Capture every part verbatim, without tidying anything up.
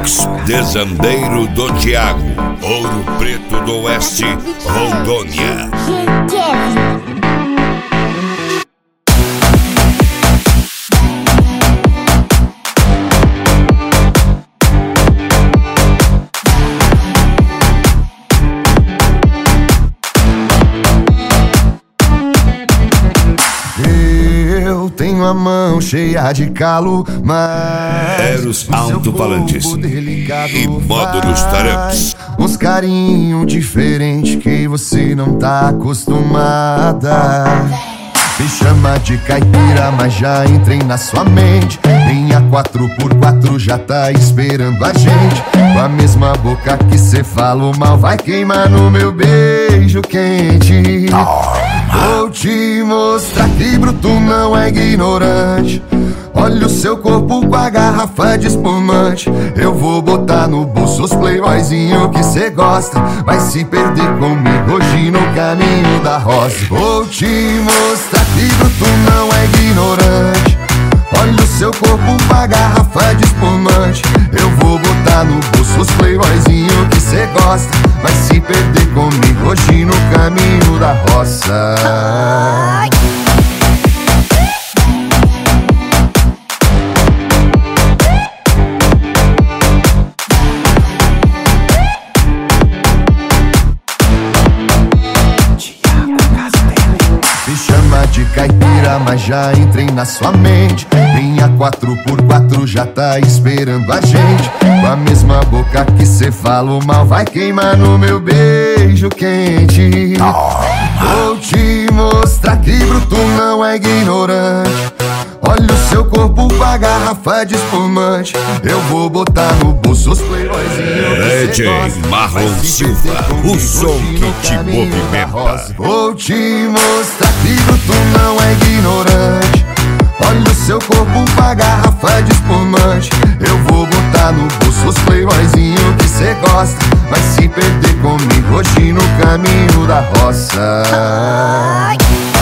Mix Desandeiro do Thiago, Ouro Preto do Oeste, Rondônia. Eu tenho a mão cheia de calo, mas Eros Alto-Falantes e Módulos Tarampes. Uns carinho diferente que você não tá acostumada. Me chama de caipira, mas já entrei na sua mente. Nem a quatro por quatro já tá esperando a gente. Com a mesma boca que cê falou mal, vai queimar no meu beijo quente. Vou te mostrar que bruto não é ignorante. Olha o seu corpo com a garrafa de espumante. Eu vou botar no bolso os playboyzinho que cê gosta. Vai se perder comigo hoje no caminho da rosa. Vou te mostrar que bruto não é ignorante. Olha o seu corpo com a garrafa de espumante. Eu vou botar no bolso os playboyzinho que cê gosta. Vai se perder comigo hoje no caminho da roça. Me chama de caipira, mas já entrei na sua mente. Nem a quatro por quatro já tá esperando a gente. Com a mesma boca que cê falou mal, vai queimar no meu beijo quente. Vou te mostrar que bruto não é ignorante. Olha o seu corpo com a garrafa de espumante. Eu vou botar no bolso os playboyzinhos D J Marlon Silva, o som que te movimenta. Vou te mostrar que bruto não é ignorante. Olha o seu corpo com a garrafa de espumante. Eu vou botar no bolso os playboyzinho que cê gosta. Vai se perder comigo hoje no caminho da roça.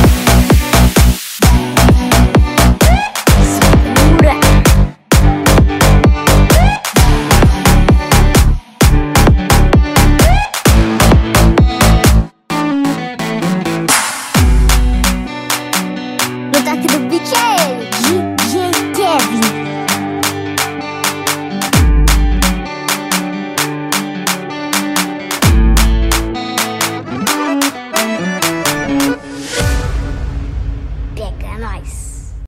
O toque do beat é ele, D J Kevin. Pega nós.